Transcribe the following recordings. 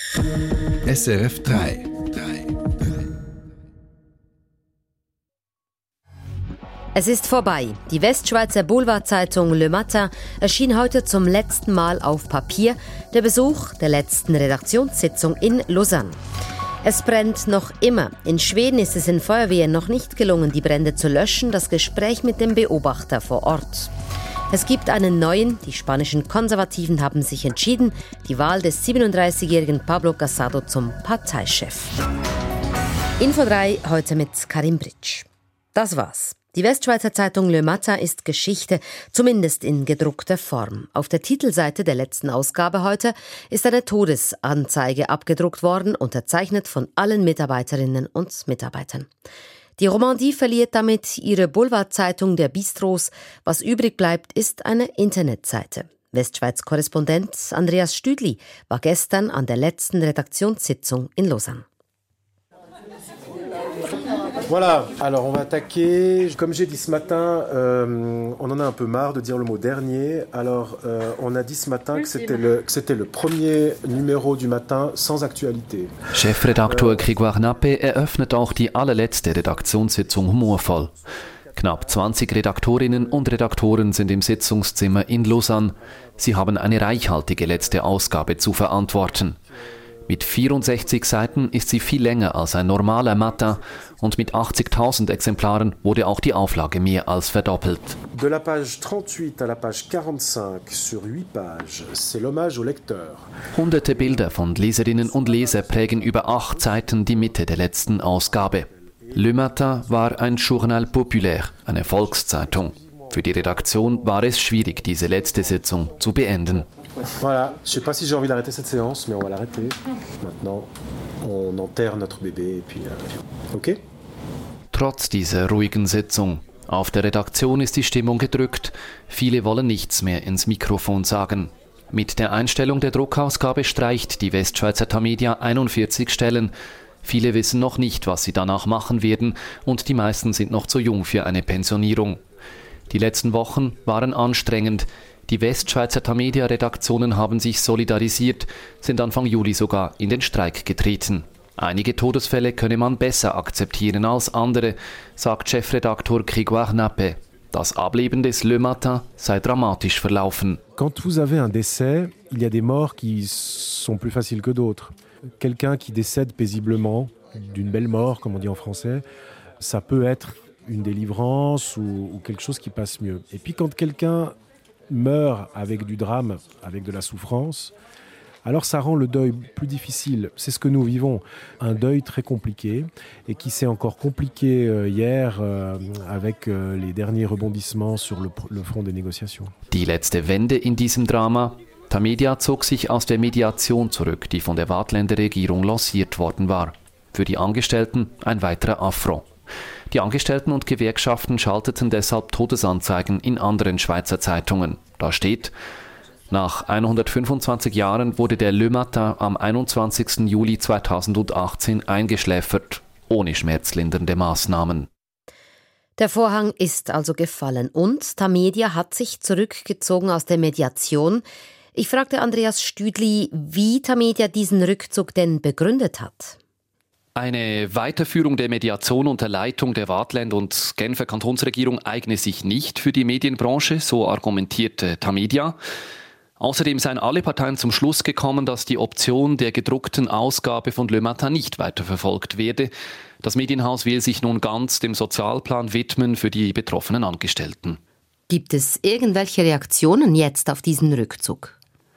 SRF 3. Es ist vorbei. Die Westschweizer Boulevardzeitung Le Matin erschien heute zum letzten Mal auf Papier, der Besuch der letzten Redaktionssitzung in Lausanne. Es brennt noch immer. In Schweden ist es den Feuerwehren noch nicht gelungen, die Brände zu löschen. Das Gespräch mit dem Beobachter vor Ort. Es gibt einen neuen, die spanischen Konservativen haben sich entschieden, die Wahl des 37-jährigen Pablo Casado zum Parteichef. Info 3 heute mit Karim Britsch. Das war's. Die Westschweizer Zeitung Le Matin ist Geschichte, zumindest in gedruckter Form. Auf der Titelseite der letzten Ausgabe heute ist eine Todesanzeige abgedruckt worden, unterzeichnet von allen Mitarbeiterinnen und Mitarbeitern. Die Romandie verliert damit ihre Boulevardzeitung der Bistros. Was übrig bleibt, ist eine Internetseite. Westschweiz-Korrespondent Andreas Stüdli war gestern an der letzten Redaktionssitzung in Lausanne. Voilà, alors on va attaquer. Comme j'ai dit ce matin, on en a un peu marre de dire le mot dernier. Alors on a dit ce matin que c'était le premier numéro du matin sans actualité. Chefredakteur Grégoire Nappe eröffnet auch die allerletzte Redaktionssitzung humorvoll. Knapp 20 Redaktorinnen und Redaktoren sind im Sitzungszimmer in Lausanne. Sie haben eine reichhaltige letzte Ausgabe zu verantworten. Mit 64 Seiten ist sie viel länger als ein normaler Matin und mit 80.000 Exemplaren wurde auch die Auflage mehr als verdoppelt. De la page 38 à la page 45 sur 8 pages, c'est l'hommage au lecteur. Hunderte Bilder von Leserinnen und Leser prägen über 8 Seiten die Mitte der letzten Ausgabe. Le Matin war ein Journal populaire, eine Volkszeitung. Für die Redaktion war es schwierig, diese letzte Sitzung zu beenden. Voilà, je sais pas si j'ai envie d'arrêter cette séance, mais on va l'arrêter. Maintenant, on enterre notre bébé et puis OK? Trotz dieser ruhigen Sitzung. Auf der Redaktion ist die Stimmung gedrückt. Viele wollen nichts mehr ins Mikrofon sagen. Mit der Einstellung der Druckausgabe streicht die Westschweizer Tamedia 41 Stellen. Viele wissen noch nicht, was sie danach machen werden und die meisten sind noch zu jung für eine Pensionierung. Die letzten Wochen waren anstrengend. Die Westschweizer Tamedia-Redaktionen haben sich solidarisiert, sind Anfang Juli sogar in den Streik getreten. Einige Todesfälle könne man besser akzeptieren als andere, sagt Chefredaktor Grégoire Nappe. Das Ableben des Le Matin sei dramatisch verlaufen. Quand vous avez un décès, il y a des morts qui sont plus faciles que d'autres. Quelqu'un qui décède paisiblement, d'une belle mort, comme on dit en français, ça peut être une délivrance ou quelque chose qui passe mieux. Et puis quand quelqu'un meurt avec du drame, avec de la souffrance, alors ça rend le deuil plus difficile. C'est ce que nous vivons, un deuil très compliqué et qui s'est encore compliqué hier avec les derniers rebondissements sur le front des négociations. Die letzte Wende in diesem Drama. Tamedia zog sich aus der Mediation zurück, die von der Waadtländer Regierung lanciert worden war. Für die Angestellten ein weiterer Affront. Die Angestellten und Gewerkschaften schalteten deshalb Todesanzeigen in anderen Schweizer Zeitungen. Da steht: Nach 125 Jahren wurde der Le Matin am 21. Juli 2018 eingeschläfert, ohne schmerzlindernde Maßnahmen. Der Vorhang ist also gefallen und Tamedia hat sich zurückgezogen aus der Mediation. Ich fragte Andreas Stüdli, wie Tamedia diesen Rückzug denn begründet hat. Eine Weiterführung der Mediation unter Leitung der Waadtländer und Genfer Kantonsregierung eigne sich nicht für die Medienbranche, so argumentierte Tamedia. Außerdem seien alle Parteien zum Schluss gekommen, dass die Option der gedruckten Ausgabe von Le Matin nicht weiterverfolgt werde. Das Medienhaus will sich nun ganz dem Sozialplan widmen für die betroffenen Angestellten. Gibt es irgendwelche Reaktionen jetzt auf diesen Rückzug?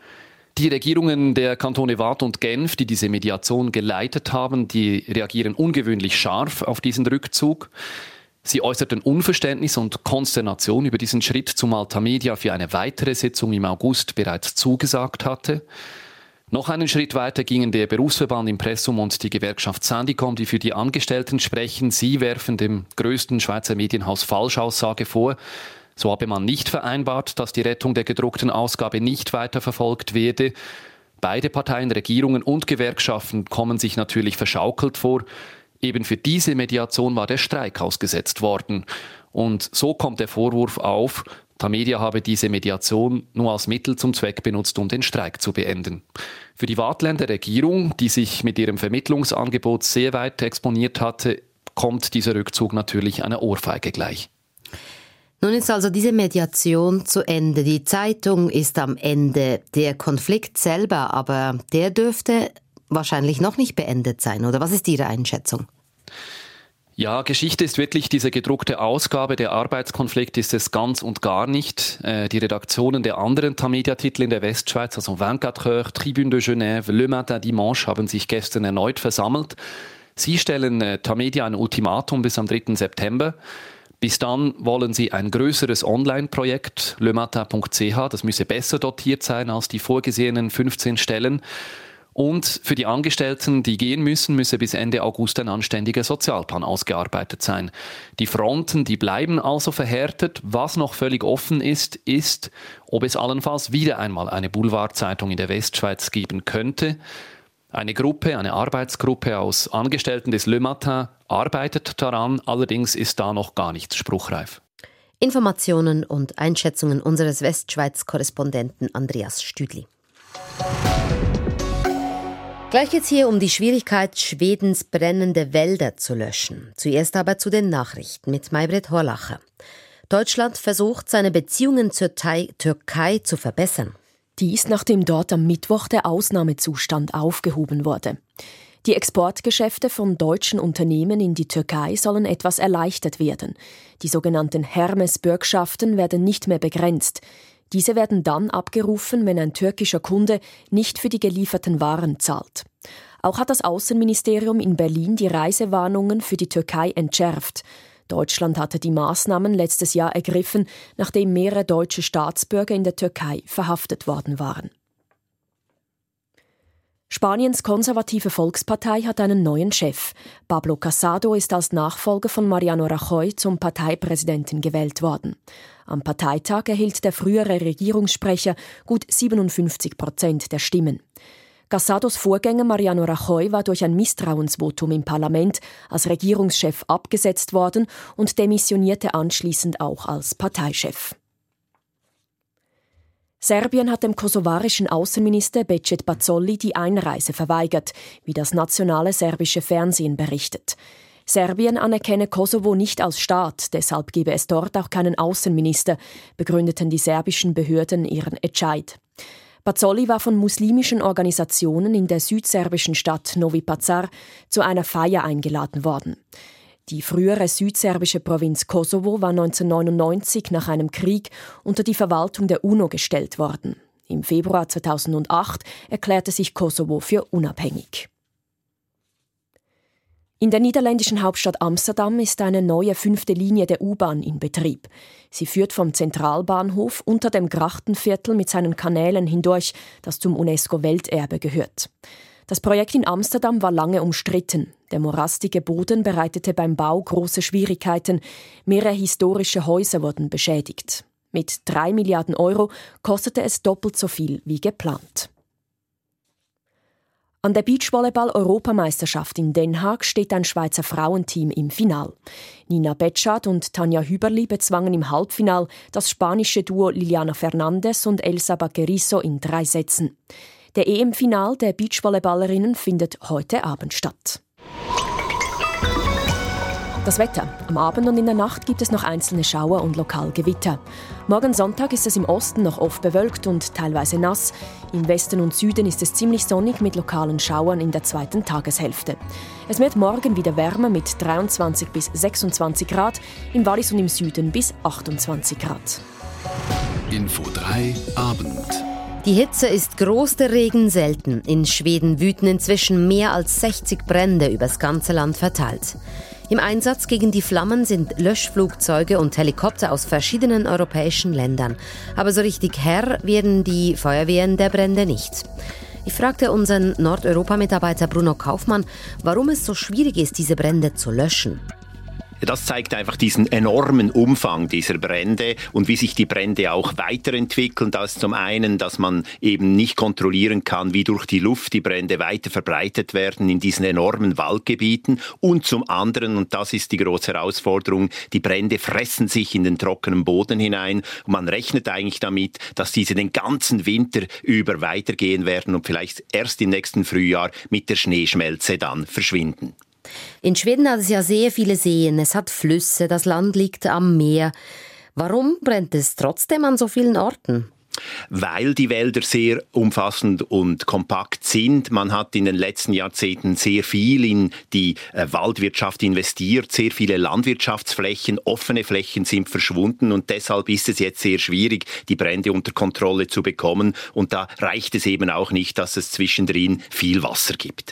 Die Regierungen der Kantone Waadt und Genf, die diese Mediation geleitet haben, die reagieren ungewöhnlich scharf auf diesen Rückzug. Sie äußerten Unverständnis und Konsternation über diesen Schritt, zumal Tamedia für eine weitere Sitzung im August bereits zugesagt hatte. Noch einen Schritt weiter gingen der Berufsverband Impressum und die Gewerkschaft Syndicom, die für die Angestellten sprechen. Sie werfen dem größten Schweizer Medienhaus Falschaussage vor. So habe man nicht vereinbart, dass die Rettung der gedruckten Ausgabe nicht weiterverfolgt werde. Beide Parteien, Regierungen und Gewerkschaften kommen sich natürlich verschaukelt vor. Eben für diese Mediation war der Streik ausgesetzt worden. Und so kommt der Vorwurf auf, Tamedia habe diese Mediation nur als Mittel zum Zweck benutzt, um den Streik zu beenden. Für die Waadtländer Regierung, die sich mit ihrem Vermittlungsangebot sehr weit exponiert hatte, kommt dieser Rückzug natürlich einer Ohrfeige gleich. Nun ist also diese Mediation zu Ende. Die Zeitung ist am Ende. Der Konflikt selber, aber der dürfte wahrscheinlich noch nicht beendet sein, oder was ist Ihre Einschätzung? Ja, Geschichte ist wirklich diese gedruckte Ausgabe. Der Arbeitskonflikt ist es ganz und gar nicht. Die Redaktionen der anderen Tamedia-Titel in der Westschweiz, also 24 Heures, Tribune de Genève, Le Matin Dimanche, haben sich gestern erneut versammelt. Sie stellen Tamedia ein Ultimatum bis am 3. September. Bis dann wollen sie ein größeres Online-Projekt, lematin.ch, das müsse besser dotiert sein als die vorgesehenen 15 Stellen. Und für die Angestellten, die gehen müssen, müsse bis Ende August ein anständiger Sozialplan ausgearbeitet sein. Die Fronten, die bleiben also verhärtet. Was noch völlig offen ist, ob es allenfalls wieder einmal eine Boulevardzeitung in der Westschweiz geben könnte. Eine Arbeitsgruppe aus Angestellten des Le Matin arbeitet daran, allerdings ist da noch gar nichts spruchreif. Informationen und Einschätzungen unseres Westschweiz-Korrespondenten Andreas Stüdli. Gleich geht's hier um die Schwierigkeit, Schwedens brennende Wälder zu löschen. Zuerst aber zu den Nachrichten mit Maybrit Horlacher. Deutschland versucht, seine Beziehungen zur Türkei zu verbessern. Dies, nachdem dort am Mittwoch der Ausnahmezustand aufgehoben wurde. Die Exportgeschäfte von deutschen Unternehmen in die Türkei sollen etwas erleichtert werden. Die sogenannten Hermes-Bürgschaften werden nicht mehr begrenzt. Diese werden dann abgerufen, wenn ein türkischer Kunde nicht für die gelieferten Waren zahlt. Auch hat das Außenministerium in Berlin die Reisewarnungen für die Türkei entschärft. Deutschland hatte die Maßnahmen letztes Jahr ergriffen, nachdem mehrere deutsche Staatsbürger in der Türkei verhaftet worden waren. Spaniens konservative Volkspartei hat einen neuen Chef. Pablo Casado ist als Nachfolger von Mariano Rajoy zum Parteipräsidenten gewählt worden. Am Parteitag erhielt der frühere Regierungssprecher gut 57% der Stimmen. Casados Vorgänger Mariano Rajoy war durch ein Misstrauensvotum im Parlament als Regierungschef abgesetzt worden und demissionierte anschließend auch als Parteichef. Serbien hat dem kosovarischen Außenminister Becet Pazzoli die Einreise verweigert, wie das nationale serbische Fernsehen berichtet. Serbien anerkenne Kosovo nicht als Staat, deshalb gebe es dort auch keinen Außenminister, begründeten die serbischen Behörden ihren Entscheid. Pazzoli war von muslimischen Organisationen in der südserbischen Stadt Novi Pazar zu einer Feier eingeladen worden. Die frühere südserbische Provinz Kosovo war 1999 nach einem Krieg unter die Verwaltung der UNO gestellt worden. Im Februar 2008 erklärte sich Kosovo für unabhängig. In der niederländischen Hauptstadt Amsterdam ist eine neue 5. Linie der U-Bahn in Betrieb. Sie führt vom Zentralbahnhof unter dem Grachtenviertel mit seinen Kanälen hindurch, das zum UNESCO-Welterbe gehört. Das Projekt in Amsterdam war lange umstritten. Der morastige Boden bereitete beim Bau große Schwierigkeiten. Mehrere historische Häuser wurden beschädigt. Mit 3 Milliarden Euro kostete es doppelt so viel wie geplant. An der Beachvolleyball-Europameisterschaft in Den Haag steht ein Schweizer Frauenteam im Final. Nina Betschart und Tanja Hüberli bezwangen im Halbfinal das spanische Duo Liliana Fernandez und Elsa Baquerizo in 3 Sätzen. Der EM-Final der Beachvolleyballerinnen findet heute Abend statt. Das Wetter. Am Abend und in der Nacht gibt es noch einzelne Schauer und lokal Gewitter. Morgen Sonntag ist es im Osten noch oft bewölkt und teilweise nass. Im Westen und Süden ist es ziemlich sonnig mit lokalen Schauern in der zweiten Tageshälfte. Es wird morgen wieder wärmer mit 23 bis 26 Grad, im Wallis und im Süden bis 28 Grad. Info 3 Abend. Die Hitze ist groß, der Regen selten. In Schweden wüten inzwischen mehr als 60 Brände übers ganze Land verteilt. Im Einsatz gegen die Flammen sind Löschflugzeuge und Helikopter aus verschiedenen europäischen Ländern. Aber so richtig Herr werden die Feuerwehren der Brände nicht. Ich fragte unseren Nordeuropa-Mitarbeiter Bruno Kaufmann, warum es so schwierig ist, diese Brände zu löschen. Das zeigt einfach diesen enormen Umfang dieser Brände und wie sich die Brände auch weiterentwickeln. Das ist zum einen, dass man eben nicht kontrollieren kann, wie durch die Luft die Brände weiter verbreitet werden in diesen enormen Waldgebieten. Und zum anderen, und das ist die große Herausforderung, die Brände fressen sich in den trockenen Boden hinein. Und man rechnet eigentlich damit, dass diese den ganzen Winter über weitergehen werden und vielleicht erst im nächsten Frühjahr mit der Schneeschmelze dann verschwinden. In Schweden hat es ja sehr viele Seen, es hat Flüsse, das Land liegt am Meer. Warum brennt es trotzdem an so vielen Orten? Weil die Wälder sehr umfassend und kompakt sind. Man hat in den letzten Jahrzehnten sehr viel in die Waldwirtschaft investiert, sehr viele Landwirtschaftsflächen, offene Flächen sind verschwunden und deshalb ist es jetzt sehr schwierig, die Brände unter Kontrolle zu bekommen und da reicht es eben auch nicht, dass es zwischendrin viel Wasser gibt.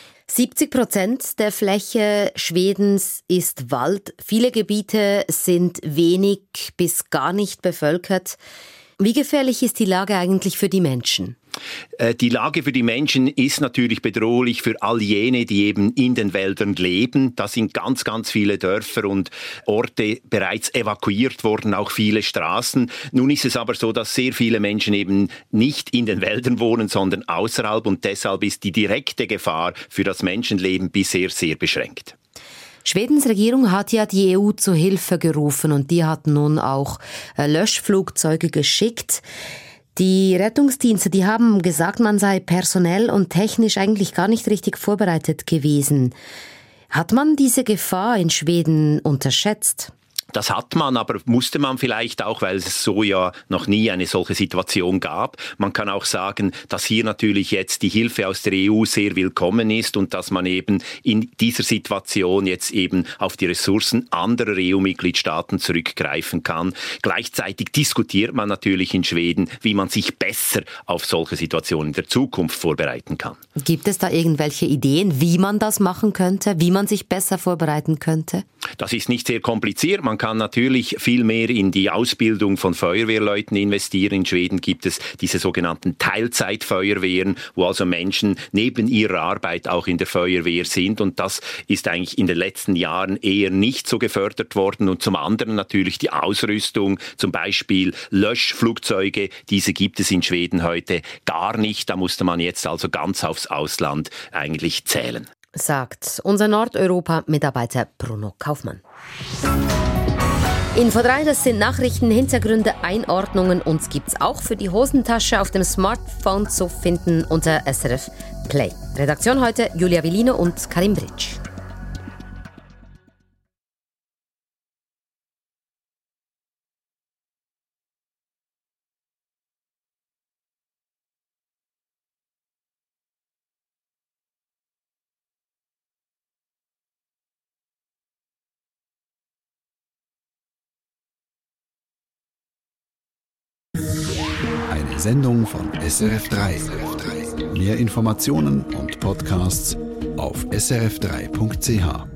70% der Fläche Schwedens ist Wald. Viele Gebiete sind wenig bis gar nicht bevölkert. Wie gefährlich ist die Lage eigentlich für die Menschen? Die Lage für die Menschen ist natürlich bedrohlich für all jene, die eben in den Wäldern leben. Da sind ganz, ganz viele Dörfer und Orte bereits evakuiert worden, auch viele Straßen. Nun ist es aber so, dass sehr viele Menschen eben nicht in den Wäldern wohnen, sondern außerhalb und deshalb ist die direkte Gefahr für das Menschenleben bisher sehr beschränkt. Schwedens Regierung hat ja die EU zu Hilfe gerufen und die hat nun auch Löschflugzeuge geschickt. Die Rettungsdienste, die haben gesagt, man sei personell und technisch eigentlich gar nicht richtig vorbereitet gewesen. Hat man diese Gefahr in Schweden unterschätzt? Das hat man, aber musste man vielleicht auch, weil es so ja noch nie eine solche Situation gab. Man kann auch sagen, dass hier natürlich jetzt die Hilfe aus der EU sehr willkommen ist und dass man eben in dieser Situation jetzt eben auf die Ressourcen anderer EU-Mitgliedstaaten zurückgreifen kann. Gleichzeitig diskutiert man natürlich in Schweden, wie man sich besser auf solche Situationen in der Zukunft vorbereiten kann. Gibt es da irgendwelche Ideen, wie man das machen könnte, wie man sich besser vorbereiten könnte? Das ist nicht sehr kompliziert. Man kann natürlich viel mehr in die Ausbildung von Feuerwehrleuten investieren. In Schweden gibt es diese sogenannten Teilzeitfeuerwehren, wo also Menschen neben ihrer Arbeit auch in der Feuerwehr sind. Und das ist eigentlich in den letzten Jahren eher nicht so gefördert worden. Und zum anderen natürlich die Ausrüstung, zum Beispiel Löschflugzeuge. Diese gibt es in Schweden heute gar nicht. Da musste man jetzt also ganz aufs Ausland eigentlich zählen. Sagt unser Nordeuropa-Mitarbeiter Bruno Kaufmann. Info 3, das sind Nachrichten, Hintergründe, Einordnungen. Uns gibt's auch für die Hosentasche auf dem Smartphone zu finden unter SRF Play. Redaktion heute Julia Villino und Karim Britsch. Eine Sendung von SRF3. Mehr Informationen und Podcasts auf srf3.ch.